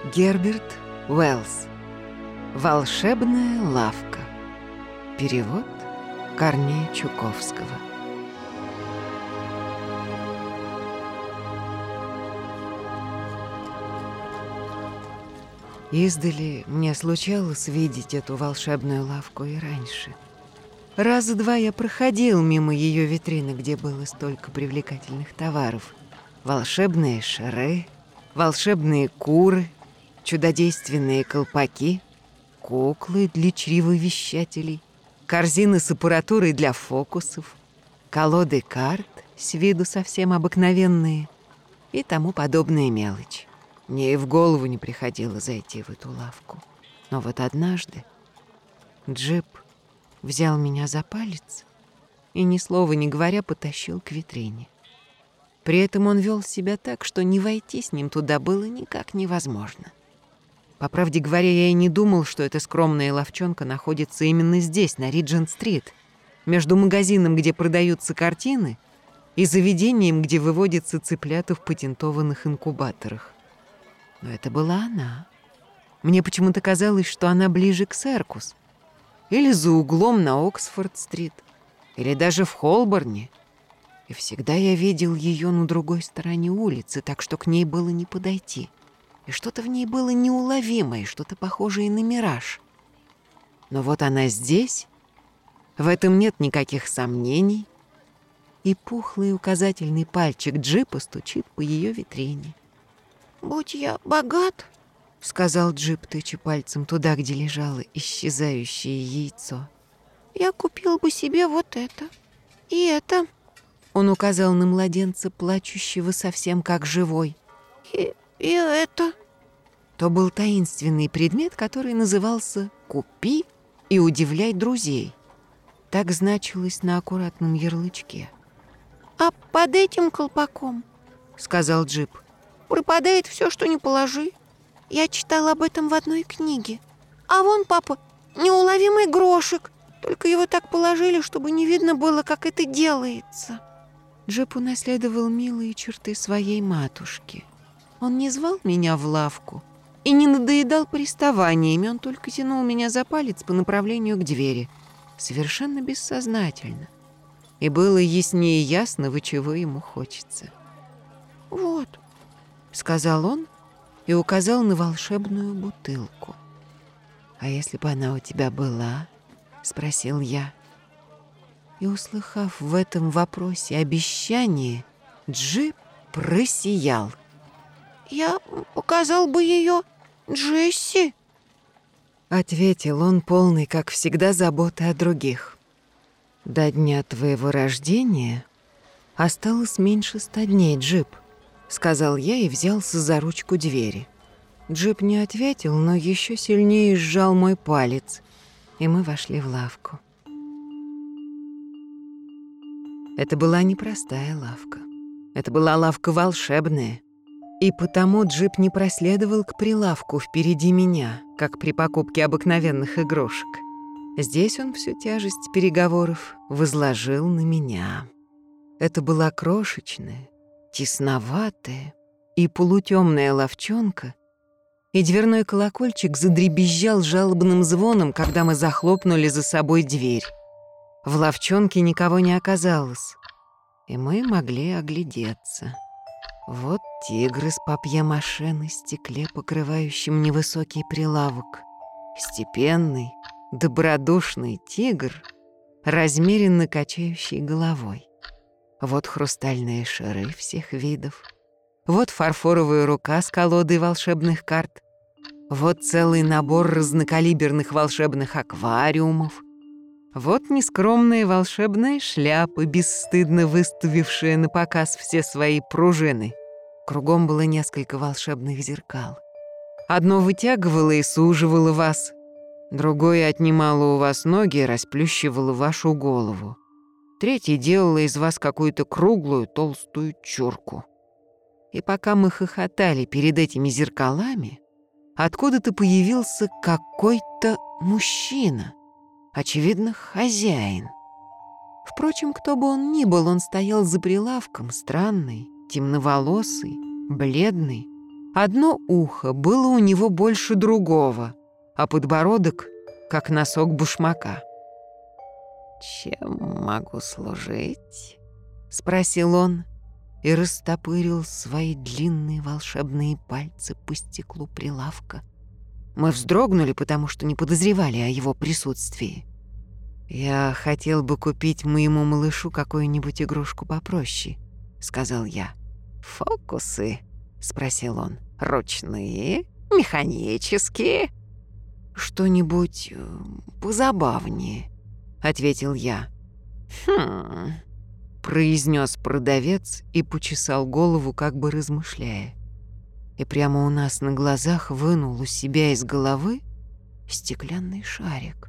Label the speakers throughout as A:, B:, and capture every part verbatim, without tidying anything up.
A: Герберт Уэллс. «Волшебная лавка». Перевод Корнея Чуковского. Издали мне случалось видеть эту волшебную лавку и раньше. Раза два я проходил мимо ее витрины, где было столько привлекательных товаров. Волшебные шары, волшебные куры, чудодейственные колпаки, куклы для чревовещателей, корзины с аппаратурой для фокусов, колоды карт с виду совсем обыкновенные и тому подобная мелочь. Мне и в голову не приходило зайти в эту лавку. Но вот однажды Джип взял меня за палец и, ни слова не говоря, потащил к витрине. При этом он вел себя так, что не войти с ним туда было никак невозможно. По правде говоря, я и не думал, что эта скромная лавчонка находится именно здесь, на Риджент-стрит, между магазином, где продаются картины, и заведением, где выводятся цыплята в патентованных инкубаторах. Но это была она. Мне почему-то казалось, что она ближе к Серкус, или за углом на Оксфорд-стрит, или даже в Холборне. И всегда я видел ее на другой стороне улицы, так что к ней было не подойти. И что-то в ней было неуловимое, что-то похожее на мираж. Но вот она здесь, в этом нет никаких сомнений, и пухлый указательный пальчик Джипа стучит по ее витрине. «Будь я богат», — сказал Джип, тыча пальцем туда, где лежало исчезающее яйцо, «я купил бы себе вот это и это». Он указал на младенца, плачущего совсем как живой. «И, и это». То был таинственный предмет, который назывался «Купи и удивляй друзей». Так значилось на аккуратном ярлычке. «А под этим колпаком, — сказал Джип, — пропадает все, что не положи. Я читал об этом в одной книге. А вон, папа, неуловимый грошек. Только его так положили, чтобы не видно было, как это делается». Джип унаследовал милые черты своей матушки. Он не звал меня в лавку и не надоедал приставаниями, он только тянул меня за палец по направлению к двери, совершенно бессознательно. И было яснее ясного, чего ему хочется. «Вот», — сказал он и указал на волшебную бутылку. «А если бы она у тебя была?» — спросил я. И, услыхав в этом вопросе обещание, Джип просиял. «Я показал бы ее Джесси», — ответил он, полный, как всегда, заботы о других. «До дня твоего рождения осталось меньше ста дней, Джип», — сказал я и взялся за ручку двери. Джип не ответил, но еще сильнее сжал мой палец, и мы вошли в лавку. Это была непростая лавка. Это была лавка волшебная. И потому Джип не проследовал к прилавку впереди меня, как при покупке обыкновенных игрушек. Здесь он всю тяжесть переговоров возложил на меня. Это была крошечная, тесноватая и полутемная лавчонка, и дверной колокольчик задребезжал жалобным звоном, когда мы захлопнули за собой дверь. В лавчонке никого не оказалось, и мы могли оглядеться. Вот тигр из папье-маше на стекле, покрывающем невысокий прилавок. Степенный, добродушный тигр, размеренно качающий головой. Вот хрустальные шары всех видов. Вот фарфоровая рука с колодой волшебных карт. Вот целый набор разнокалиберных волшебных аквариумов. Вот нескромная волшебная шляпа, бесстыдно выставившая на показ все свои пружины. Кругом было несколько волшебных зеркал. Одно вытягивало и суживало вас, другое отнимало у вас ноги и расплющивало вашу голову. Третье делало из вас какую-то круглую толстую чурку. И пока мы хохотали перед этими зеркалами, откуда-то появился какой-то мужчина. Очевидно, хозяин. Впрочем, кто бы он ни был, он стоял за прилавком, странный, темноволосый, бледный, Одно ухо было у него больше другого, а подбородок — как носок башмака. «Чем могу служить?» — спросил он и растопырил свои длинные волшебные пальцы по стеклу прилавка. Мы вздрогнули, потому что не подозревали о его присутствии. «Я хотел бы купить моему малышу какую-нибудь игрушку попроще», — сказал я. «Фокусы?» — спросил он. «Ручные? Механические?» «Что-нибудь э, позабавнее», — ответил я. «Хм...» — произнес продавец и почесал голову, как бы размышляя. И прямо у нас на глазах вынул у себя из головы стеклянный шарик.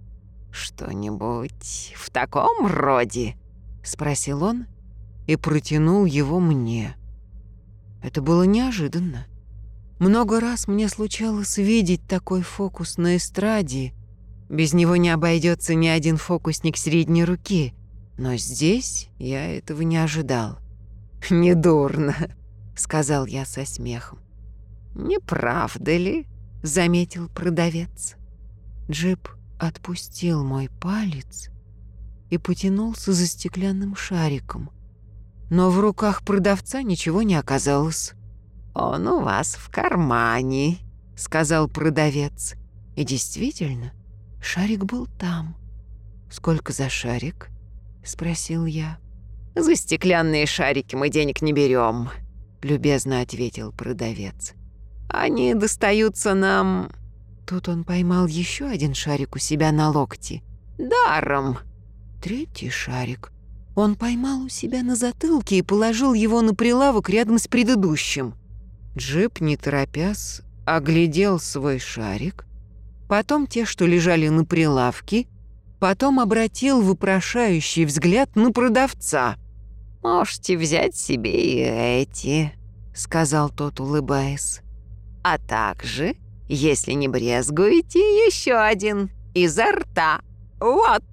A: «Что-нибудь в таком роде?» — спросил он и протянул его мне. Это было неожиданно. Много раз мне случалось видеть такой фокус на эстраде. Без него не обойдется ни один фокусник средней руки. Но здесь я этого не ожидал. «Недурно», — сказал я со смехом. «Не правда ли?» — заметил продавец. Джип отпустил мой палец и потянулся за стеклянным шариком. Но в руках продавца ничего не оказалось. «Он у вас в кармане», — сказал продавец. И действительно, шарик был там. «Сколько за шарик?» — спросил я. «За стеклянные шарики мы денег не берем», — любезно ответил продавец. «Они достаются нам...» Тут он поймал еще один шарик у себя на локте. «Даром». Третий шарик он поймал у себя на затылке и положил его на прилавок рядом с предыдущим. Джип, не торопясь, оглядел свой шарик, потом те, что лежали на прилавке, потом обратил вопрошающий взгляд на продавца. «Можете взять себе и эти», — сказал тот, улыбаясь. «А также, если не брезгуете, еще один изо рта. Вот».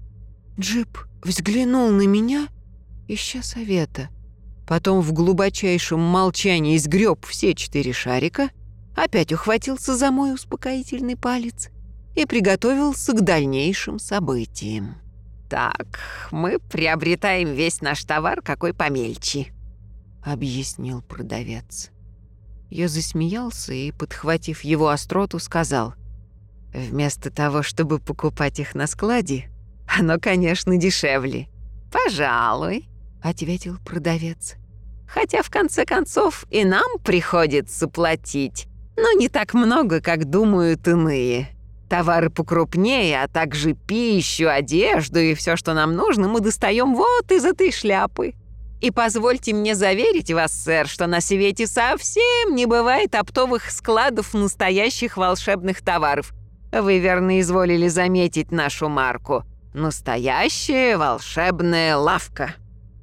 A: Джип взглянул на меня, ища совета. Потом в глубочайшем молчании сгреб все четыре шарика, опять ухватился за мой успокоительный палец и приготовился к дальнейшим событиям. «Так, мы приобретаем весь наш товар, какой помельче», — объяснил продавец. Я засмеялся и, подхватив его остроту, сказал: «Вместо того, чтобы покупать их на складе, оно, конечно, дешевле». «Пожалуй», — ответил продавец. «Хотя, в конце концов, и нам приходится платить, но не так много, как думают иные. Товары покрупнее, а также пищу, одежду и все, что нам нужно, мы достаем вот из этой шляпы. И позвольте мне заверить вас, сэр, что на свете совсем не бывает оптовых складов настоящих волшебных товаров. Вы верно изволили заметить нашу марку. Настоящая волшебная лавка».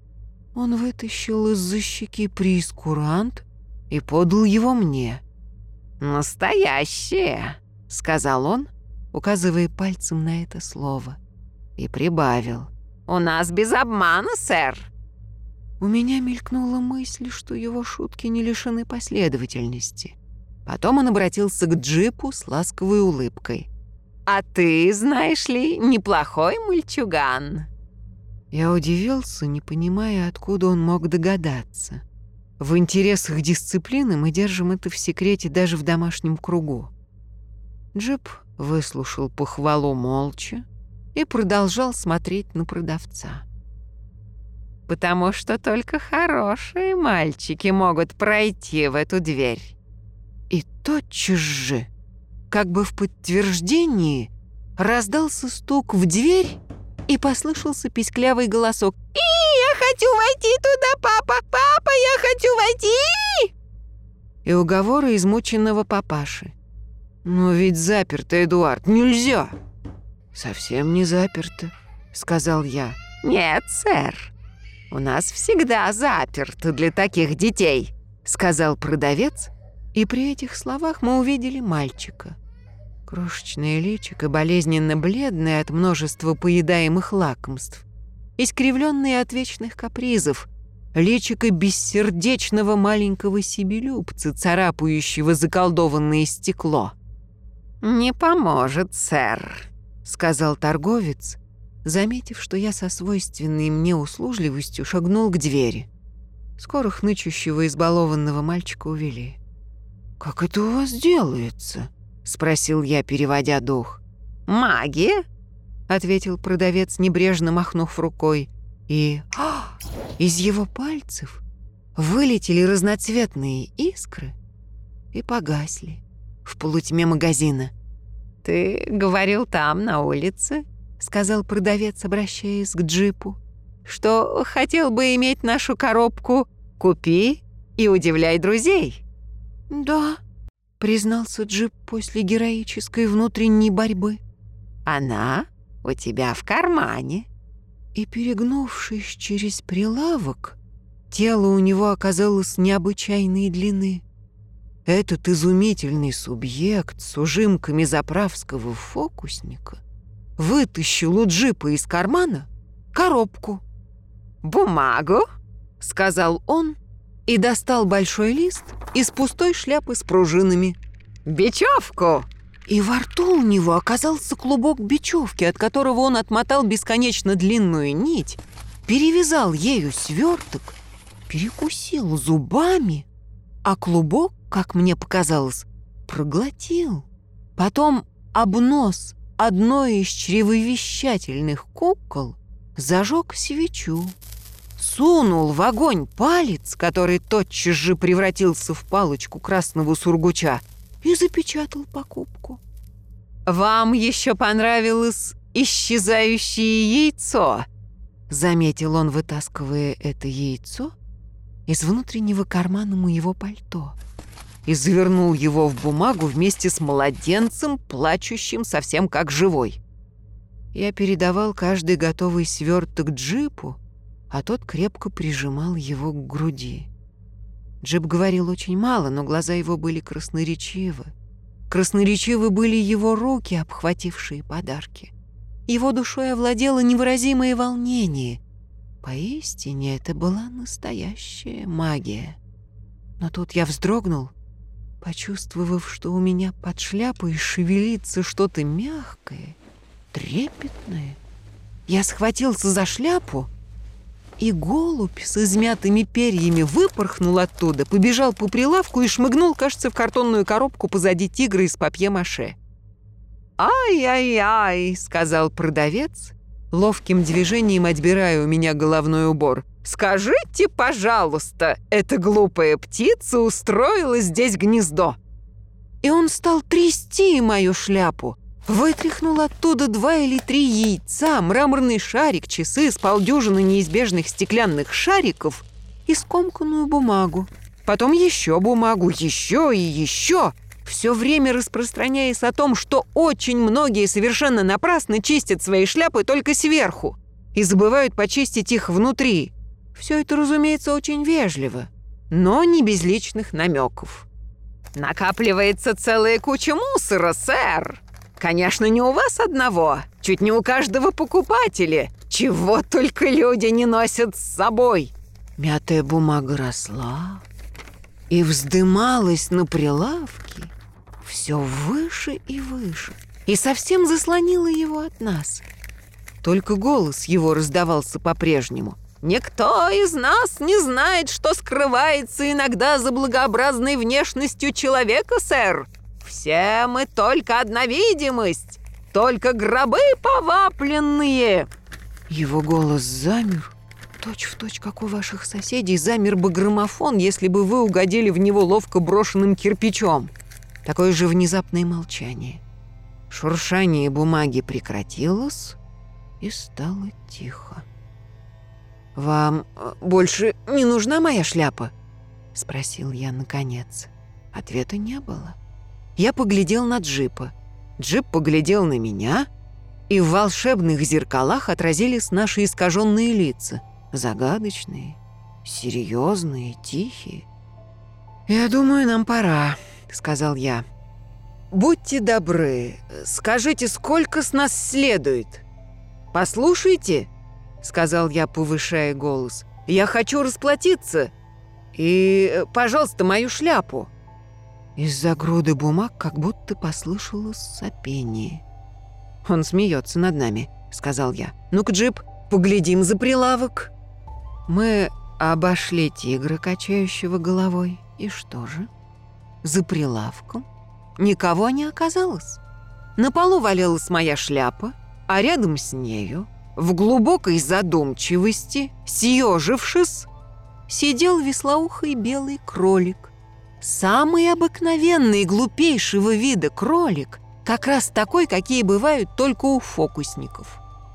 A: Он вытащил из-за щеки прейскурант и подал его мне. «Настоящая», — сказал он, указывая пальцем на это слово, и прибавил: «У нас без обмана, сэр». У меня мелькнула мысль, что его шутки не лишены последовательности. Потом он обратился к Джипу с ласковой улыбкой. «А ты, знаешь ли, неплохой мальчуган». Я удивился, не понимая, откуда он мог догадаться. В интересах дисциплины мы держим это в секрете даже в домашнем кругу. Джип выслушал похвалу молча и продолжал смотреть на продавца. «Потому что только хорошие мальчики могут пройти в эту дверь». И тотчас же, как бы в подтверждении, раздался стук в дверь и послышался писклявый голосок. «И я хочу войти туда, папа! Папа, я хочу войти!» И уговоры измученного папаши. «Но ведь заперто, Эдуард, нельзя!» «Совсем не заперто», — сказал я. «Нет, сэр, у нас всегда заперто для таких детей», — сказал продавец, и при этих словах мы увидели мальчика. Крошечное личико, болезненно бледное от множества поедаемых лакомств, искривленное от вечных капризов, личико бессердечного маленького себелюбца, царапающего заколдованное стекло. «Не поможет, сэр», — сказал торговец, заметив, что я со свойственной мне услужливостью шагнул к двери. Скоро хнычущего избалованного мальчика увели. «Как это у вас делается?» — спросил я, переводя дух. «Магия», — ответил продавец, небрежно махнув рукой. И а, из его пальцев вылетели разноцветные искры и погасли в полутьме магазина. «Ты говорил там, на улице», — сказал продавец, обращаясь к джипу, «что хотел бы иметь нашу коробку. Купи и удивляй друзей». «Да», — признался джип после героической внутренней борьбы. «Она у тебя в кармане». И, перегнувшись через прилавок, тело у него оказалось необычайной длины. Этот изумительный субъект с ужимками заправского фокусника вытащил у джипа из кармана коробку. «Бумагу», — сказал он и достал большой лист из пустой шляпы с пружинами. «Бечевку!» И во рту у него оказался клубок бечевки, от которого он отмотал бесконечно длинную нить, перевязал ею сверток, перекусил зубами, а клубок, как мне показалось, проглотил. Потом об нос одной из чревовещательных кукол зажег свечу, сунул в огонь палец, который тотчас же превратился в палочку красного сургуча, и запечатал покупку. «Вам еще понравилось исчезающее яйцо?» — заметил он, вытаскивая это яйцо из внутреннего кармана моего пальто и завернул его в бумагу вместе с младенцем, плачущим совсем как живой. Я передавал каждый готовый сверток джипу, а тот крепко прижимал его к груди. Джип говорил очень мало, но глаза его были красноречивы. Красноречивы были его руки, обхватившие подарки. Его душой овладело невыразимое волнение. Поистине, это была настоящая магия. Но тут я вздрогнул, почувствовав, что у меня под шляпой шевелится что-то мягкое, трепетное. Я схватился за шляпу, и голубь с измятыми перьями выпорхнул оттуда, побежал по прилавку и шмыгнул, кажется, в картонную коробку позади тигра из папье-маше. «Ай-яй-яй», — сказал продавец, ловким движением отбирая у меня головной убор. «Скажите, пожалуйста, эта глупая птица устроила здесь гнездо». И он стал трясти мою шляпу, вытряхнул оттуда два или три яйца, мраморный шарик, часы с полдюжины неизбежных стеклянных шариков и скомканную бумагу. Потом еще бумагу, еще и еще, все время распространяясь о том, что очень многие совершенно напрасно чистят свои шляпы только сверху и забывают почистить их внутри. Все это, разумеется, очень вежливо, но не без личных намеков. «Накапливается целая куча мусора, сэр. Конечно, не у вас одного, чуть не у каждого покупателя. Чего только люди не носят с собой». Мятая бумага росла и вздымалась на прилавке все выше и выше, и совсем заслонила его от нас. Только голос его раздавался по-прежнему. «Никто из нас не знает, что скрывается иногда за благообразной внешностью человека, сэр. Все мы только одна видимость, только гробы повапленные». Его голос замер, точь-в-точь, как у ваших соседей замер бы граммофон, если бы вы угодили в него ловко брошенным кирпичом. Такое же внезапное молчание. Шуршание бумаги прекратилось, и стало тихо. «Вам больше не нужна моя шляпа?» — спросил я наконец. Ответа не было. Я поглядел на джипа. Джип поглядел на меня, и в волшебных зеркалах отразились наши искаженные лица. Загадочные, серьезные, тихие. «Я думаю, нам пора», — сказал я. «Будьте добры, скажите, сколько с нас следует?» «Послушайте», — сказал я, повышая голос, Я хочу расплатиться. И, пожалуйста, мою шляпу». Из-за груды бумаг как будто послышалось сопение. «Он смеется над нами», — сказал я. «Ну-ка, Джип, поглядим за прилавок». Мы обошли тигра, качающего головой. И что же? За прилавком никого не оказалось. На полу валялась моя шляпа, а рядом с нею, в глубокой задумчивости, съежившись, сидел веслоухый белый кролик. Самый обыкновенный, глупейшего вида кролик, как раз такой, какие бывают только у фокусников.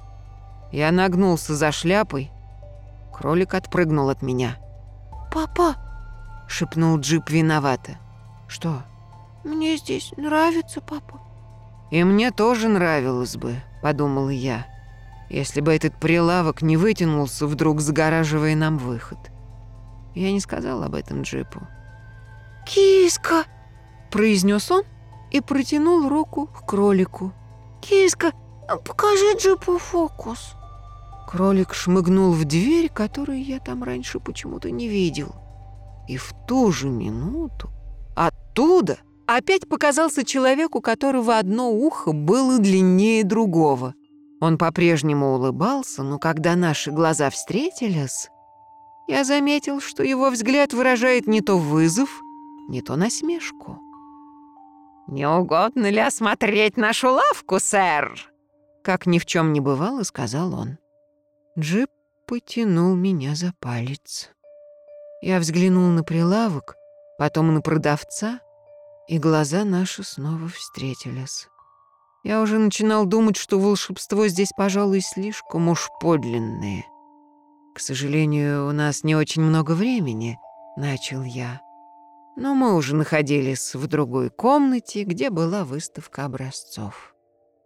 A: Я нагнулся за шляпой. Кролик отпрыгнул от меня. «Папа!» — шепнул Джип виновато. «Что?» «Мне здесь нравится, папа». «И мне тоже нравилось бы», — подумал я, если бы этот прилавок не вытянулся, вдруг загораживая нам выход. Я не сказал об этом Джипу. «Киска!» — произнес он и протянул руку к кролику. «Киска, покажи Джипу фокус». Кролик шмыгнул в дверь, которую я там раньше почему-то не видел. И в ту же минуту оттуда опять показался человек, у которого одно ухо было длиннее другого. Он по-прежнему улыбался, но когда наши глаза встретились, я заметил, что его взгляд выражает не то вызов, не то насмешку. «Не угодно ли осмотреть нашу лавку, сэр?» Как ни в чем не бывало, сказал он. Джип потянул меня за палец. Я взглянул на прилавок, потом на продавца, и глаза наши снова встретились. Я уже начинал думать, что волшебство здесь, пожалуй, слишком уж подлинное. «К сожалению, у нас не очень много времени», — начал я. Но мы уже находились в другой комнате, где была выставка образцов.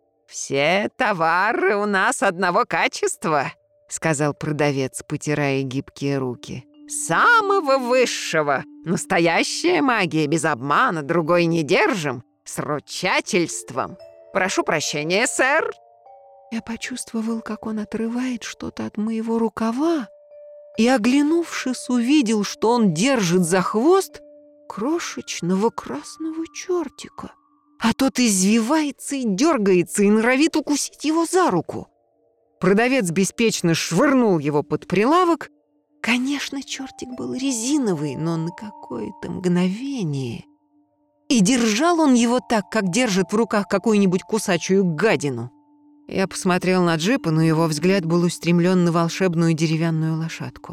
A: «Все товары у нас одного качества», — сказал продавец, потирая гибкие руки. «Самого высшего. Настоящая магия, без обмана, другой не держим. С ручательством. Прошу прощения, сэр». Я почувствовал, как он отрывает что-то от моего рукава, и, оглянувшись, увидел, что он держит за хвост крошечного красного чертика, а тот извивается и дергается и норовит укусить его за руку. Продавец беспечно швырнул его под прилавок. Конечно, чертик был резиновый, но на какое-то мгновение. И держал он его так, как держит в руках какую-нибудь кусачую гадину. Я посмотрел на Джипа, но его взгляд был устремлен на волшебную деревянную лошадку.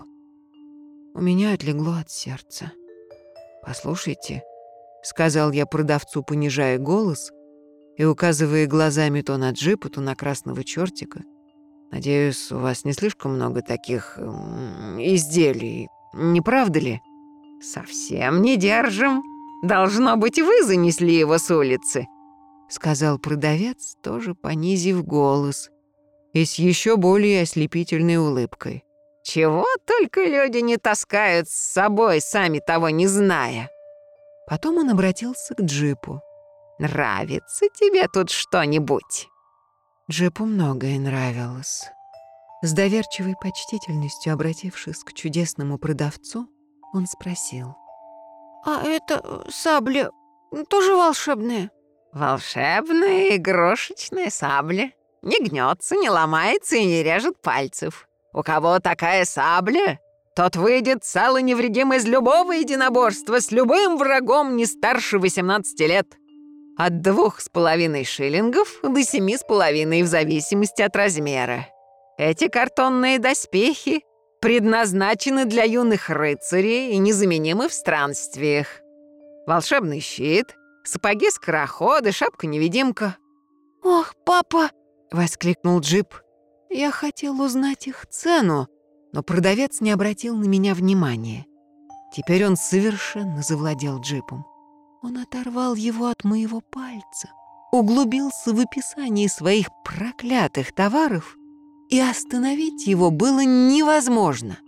A: У меня отлегло от сердца. «Послушайте», — сказал я продавцу, понижая голос и указывая глазами то на Джипа, то на красного чертика. «Надеюсь, у вас не слишком много таких м- изделий, не правда ли?» «Совсем не держим. Должно быть, вы занесли его с улицы», — сказал продавец, тоже понизив голос и с еще более ослепительной улыбкой. «Чего только люди не таскают с собой, сами того не зная». Потом он обратился к Джипу. «Нравится тебе тут что-нибудь?» Джипу многое нравилось. С доверчивой почтительностью, обратившись к чудесному продавцу, он спросил. «А это сабля тоже волшебная?» «Волшебная игрушечная сабля. Не гнется, не ломается и не режет пальцев. У кого такая сабля, тот выйдет цел и невредим из любого единоборства с любым врагом не старше восемнадцати лет. От двух с половиной шиллингов до семи с половиной в зависимости от размера. Эти картонные доспехи предназначены для юных рыцарей и незаменимы в странствиях. Волшебный щит, сапоги-скороходы, шапка-невидимка». «Ох, папа!» — воскликнул Джип. Я хотел узнать их цену, но продавец не обратил на меня внимания. Теперь он совершенно завладел Джипом. Он оторвал его от моего пальца, углубился в описании своих проклятых товаров, и остановить его было невозможно.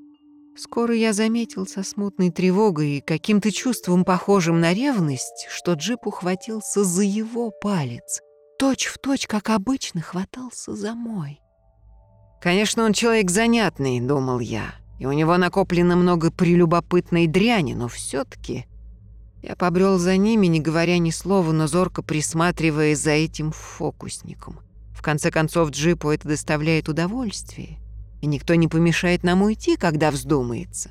A: Скоро я заметил со смутной тревогой и каким-то чувством, похожим на ревность, что Джип ухватился за его палец, точь-в-точь, как обычно, хватался за мой. «Конечно, он человек занятный», — думал я. и у него накоплено много прелюбопытной дряни, но все-таки я побрел за ними, не говоря ни слова, но зорко присматривая за этим фокусником. В конце концов, джипу это доставляет удовольствие, и никто не помешает нам уйти, когда вздумается.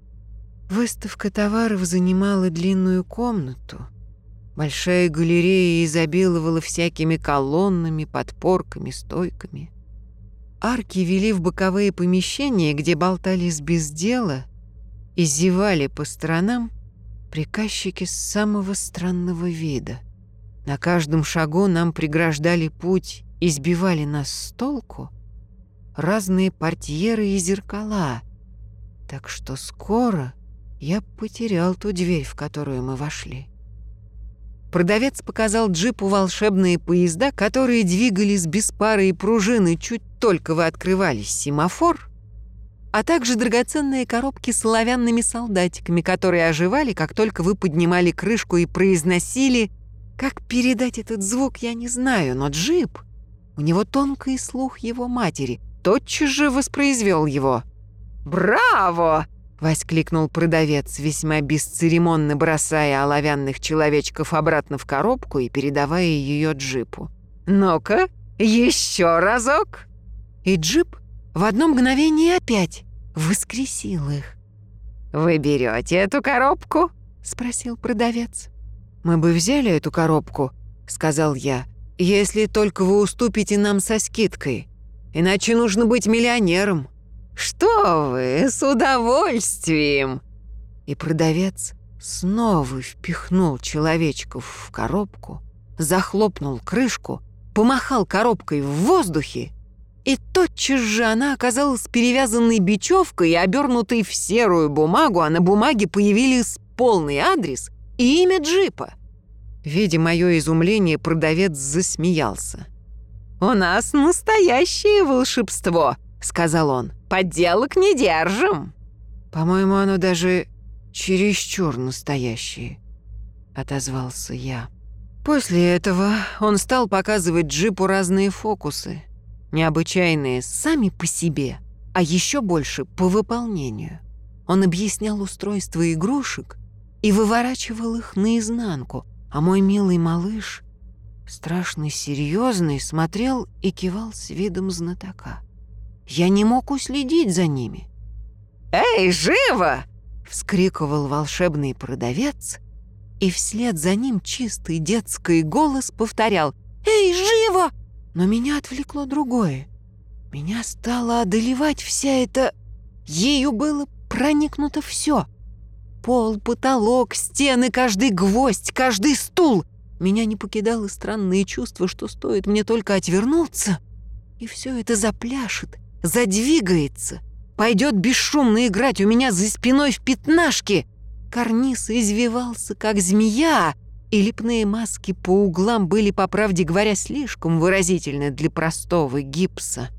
A: Выставка товаров занимала длинную комнату. Большая галерея изобиловала всякими колоннами, подпорками, стойками. Арки вели в боковые помещения, где болтались без дела и зевали по сторонам приказчики самого странного вида. На каждом шагу нам преграждали путь и сбивали нас с толку разные портьеры и зеркала, так что скоро я потерял ту дверь, в которую мы вошли. Продавец показал джипу волшебные поезда, которые двигались без пары и пружины, чуть только вы открывали семафор, а также драгоценные коробки с оловянными солдатиками, которые оживали, как только вы поднимали крышку и произносили. Как передать этот звук, я не знаю, но джип, у него тонкий слух его матери, тотчас же воспроизвел его. «Браво!» — воскликнул продавец, весьма бесцеремонно бросая оловянных человечков обратно в коробку и передавая ее джипу. «Ну-ка, еще разок!» И джип в одно мгновение опять воскресил их. «Вы берете эту коробку?» — спросил продавец. «Мы бы взяли эту коробку», — сказал я, «если только вы уступите нам со скидкой. Иначе нужно быть миллионером». «Что вы, с удовольствием!» И продавец снова впихнул человечков в коробку, захлопнул крышку, помахал коробкой в воздухе, и тотчас же она оказалась перевязанной бечевкой и обернутой в серую бумагу, а на бумаге появились полный адрес и имя джипа. Видя мое изумление, продавец засмеялся. «У нас настоящее волшебство», — сказал он. «Подделок не держим». «По-моему, оно даже чересчур настоящее», — отозвался я. После этого он стал показывать джипу разные фокусы, необычайные сами по себе, а еще больше по выполнению. Он объяснял устройство игрушек и выворачивал их наизнанку, а мой милый малыш, страшно серьезный, смотрел и кивал с видом знатока. Я не мог уследить за ними. «Эй, живо!» — вскрикивал волшебный продавец, и вслед за ним чистый детский голос повторял «Эй, живо!» Но меня отвлекло другое. Меня стало одолевать вся эта... Ею было проникнуто все. Пол, потолок, стены, каждый гвоздь, каждый стул. Меня не покидало странное чувство, что стоит мне только отвернуться, и все это запляшет, задвигается, пойдет бесшумно играть у меня за спиной в пятнашки. Карниз извивался, как змея, и лепные маски по углам были, по правде говоря, слишком выразительны для простого гипса.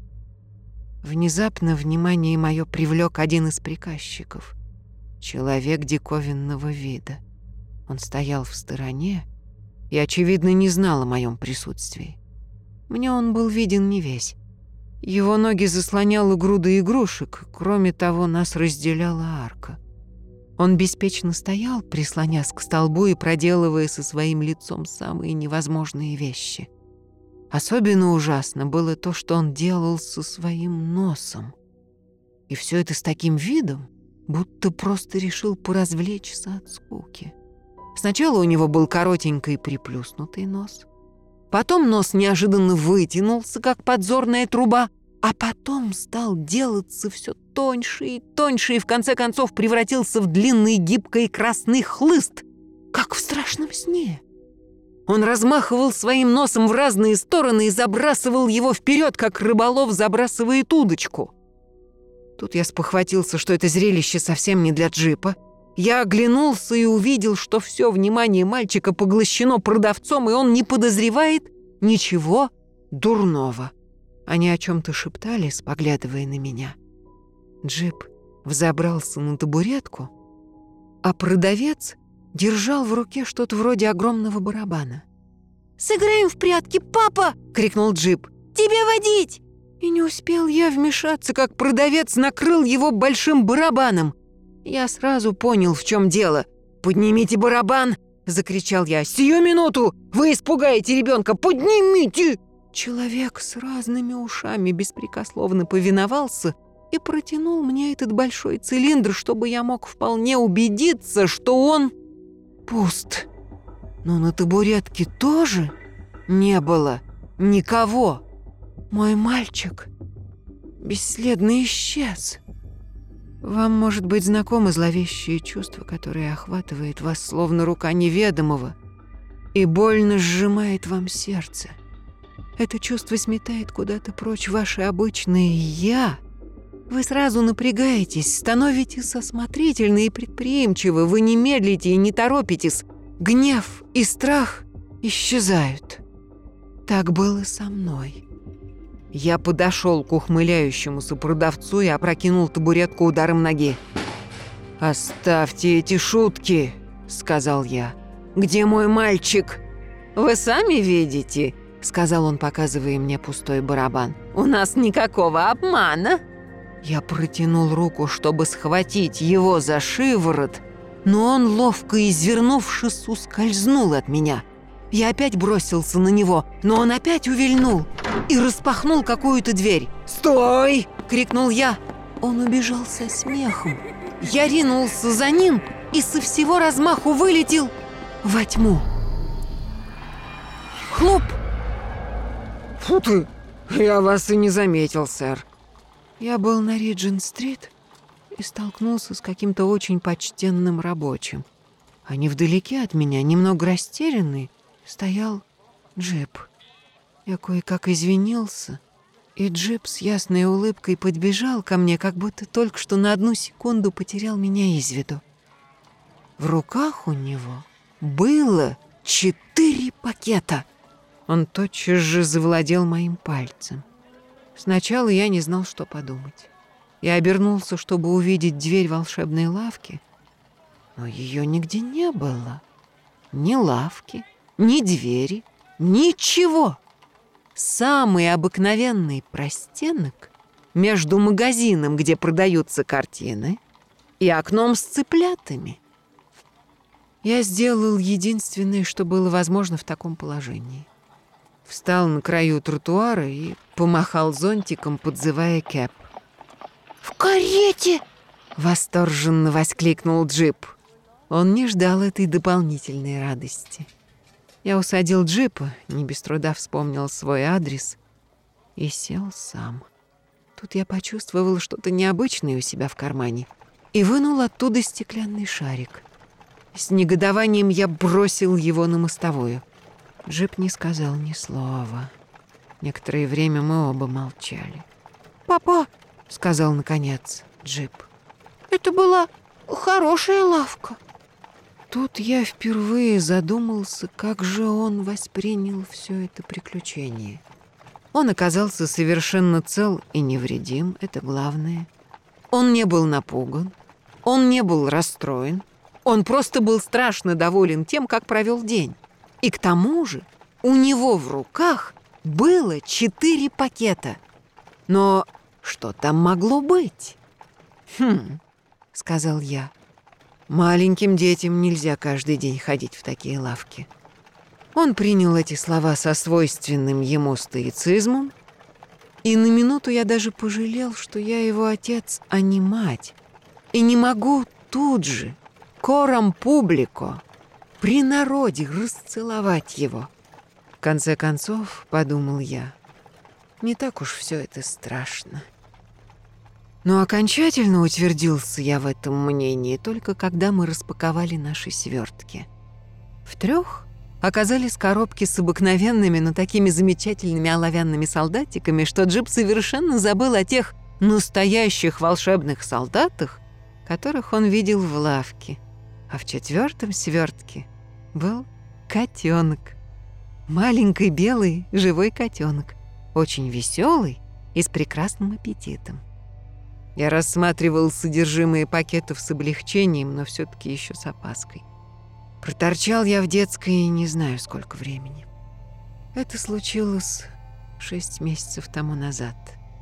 A: Внезапно внимание мое привлек один из приказчиков. Человек диковинного вида. Он стоял в стороне и, очевидно, не знал о моем присутствии. Мне он был виден не весь. Его ноги заслоняла груда игрушек, кроме того, нас разделяла арка. Он беспечно стоял, прислонясь к столбу и проделывая со своим лицом самые невозможные вещи. Особенно ужасно было то, что он делал со своим носом. И все это с таким видом, будто просто решил поразвлечься от скуки. Сначала у него был коротенький приплюснутый нос. Потом нос неожиданно вытянулся, как подзорная труба, а потом стал делаться все тоньше и тоньше и в конце концов превратился в длинный гибкий красный хлыст, как в страшном сне. Он размахивал своим носом в разные стороны и забрасывал его вперед, как рыболов забрасывает удочку. Тут я спохватился, что это зрелище совсем не для джипа. Я оглянулся и увидел, что все внимание мальчика поглощено продавцом, и он не подозревает ничего дурного. Они о чем-то шептались, поглядывая на меня. Джип взобрался на табуретку, а продавец держал в руке что-то вроде огромного барабана. «Сыграем в прятки, папа!» — крикнул Джип. «Тебе водить!» И не успел я вмешаться, как продавец накрыл его большим барабаном. Я сразу понял, в чем дело. «Поднимите барабан!» — закричал я. «Сию минуту! Вы испугаете ребенка! Поднимите!» Человек с разными ушами беспрекословно повиновался и протянул мне этот большой цилиндр, чтобы я мог вполне убедиться, что он пуст. Но на табуретке тоже не было никого. Мой мальчик бесследно исчез. Вам, может быть, знакомы зловещие чувства, которые охватывает вас, словно рука неведомого, и больно сжимает вам сердце. Это чувство сметает куда-то прочь ваше обычное «я». Вы сразу напрягаетесь, становитесь осмотрительны и предприимчивы, вы не медлите и не торопитесь. Гнев и страх исчезают. Так было со мной. Я подошел к ухмыляющемуся продавцу и опрокинул табуретку ударом ноги. «Оставьте эти шутки», — сказал я. «Где мой мальчик?» «Вы сами видите», — сказал он, показывая мне пустой барабан. «У нас никакого обмана». Я протянул руку, чтобы схватить его за шиворот, но он, ловко извернувшись, ускользнул от меня. Я опять бросился на него, но он опять увильнул и распахнул какую-то дверь. «Стой!» — крикнул я. Он убежал со смехом. Я ринулся за ним и со всего размаху вылетел во тьму. Хлоп! «Фу ты! Я вас и не заметил, сэр!» Я был на Риджент-стрит и столкнулся с каким-то очень почтенным рабочим. А невдалеке от меня, немного растерянный, стоял джип. Я кое-как извинился, и джип с ясной улыбкой подбежал ко мне, как будто только что на одну секунду потерял меня из виду. В руках у него было четыре пакета. Он тотчас же завладел моим пальцем. Сначала я не знал, что подумать. Я обернулся, чтобы увидеть дверь волшебной лавки, но ее нигде не было. Ни лавки, ни двери, ничего. Самый обыкновенный простенок между магазином, где продаются картины, и окном с цыплятами. Я сделал единственное, что было возможно в таком положении. Встал на краю тротуара и помахал зонтиком, подзывая Кэп. «В карете!» — восторженно воскликнул джип. Он не ждал этой дополнительной радости. Я усадил джипа, не без труда вспомнил свой адрес и сел сам. Тут я почувствовал что-то необычное у себя в кармане и вынул оттуда стеклянный шарик. С негодованием я бросил его на мостовую. Джип не сказал ни слова. Некоторое время мы оба молчали. «Папа», — сказал наконец джип, — «это была хорошая лавка». Тут я впервые задумался, как же он воспринял все это приключение. Он оказался совершенно цел и невредим, это главное. Он не был напуган, он не был расстроен, он просто был страшно доволен тем, как провел день. И к тому же у него в руках было четыре пакета. Но что там могло быть? «Хм», — сказал я, — «маленьким детям нельзя каждый день ходить в такие лавки». Он принял эти слова со свойственным ему стоицизмом, и на минуту я даже пожалел, что я его отец, а не мать, и не могу тут же, корам публико, при народе расцеловать его. В конце концов, подумал я, не так уж все это страшно. Но окончательно утвердился я в этом мнении только когда мы распаковали наши свертки. В трех оказались коробки с обыкновенными, но такими замечательными оловянными солдатиками, что джип совершенно забыл о тех настоящих волшебных солдатах, которых он видел в лавке. А в четвертом свертке был котенок. Маленький белый живой котенок, очень веселый и с прекрасным аппетитом. Я рассматривал содержимое пакетов с облегчением, но все-таки еще с опаской. Проторчал я в детской не знаю сколько времени. Это случилось шесть месяцев тому назад.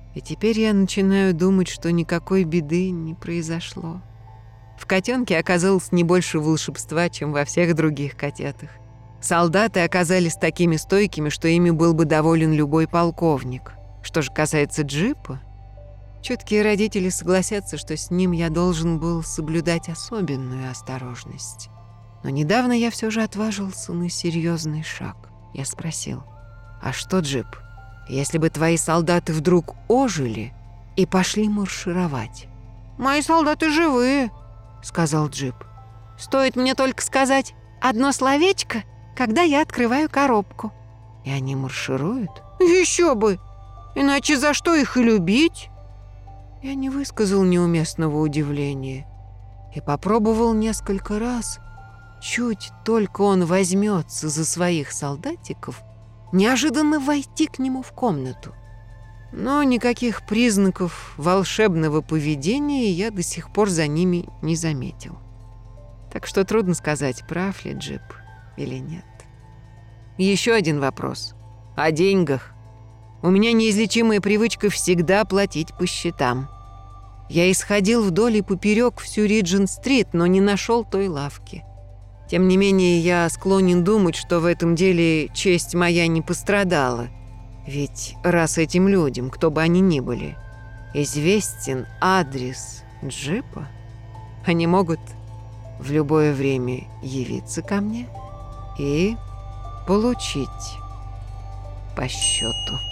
A: И теперь я начинаю думать, что никакой беды не произошло. В котенке оказалось не больше волшебства, чем во всех других котятах. Солдаты оказались такими стойкими, что ими был бы доволен любой полковник. Что же касается Джипа, чуткие родители согласятся, что с ним я должен был соблюдать особенную осторожность. Но недавно я все же отважился на серьезный шаг. Я спросил: «А что, Джип, если бы твои солдаты вдруг ожили и пошли маршировать?» «Мои солдаты живые», — сказал Джип. «Стоит мне только сказать одно словечко, когда я открываю коробку». «И они маршируют?» «Еще бы! Иначе за что их и любить?» Я не высказал неуместного удивления и попробовал несколько раз. Чуть только он возьмется за своих солдатиков, неожиданно войти к нему в комнату. Но никаких признаков волшебного поведения я до сих пор за ними не заметил. Так что трудно сказать, прав ли Джип или нет. Еще один вопрос. О деньгах. У меня неизлечимая привычка всегда платить по счетам. Я исходил вдоль и поперек всю Риджент-стрит, но не нашел той лавки. Тем не менее, я склонен думать, что в этом деле честь моя не пострадала. Ведь раз этим людям, кто бы они ни были, известен адрес Джипа, они могут в любое время явиться ко мне и получить по счету.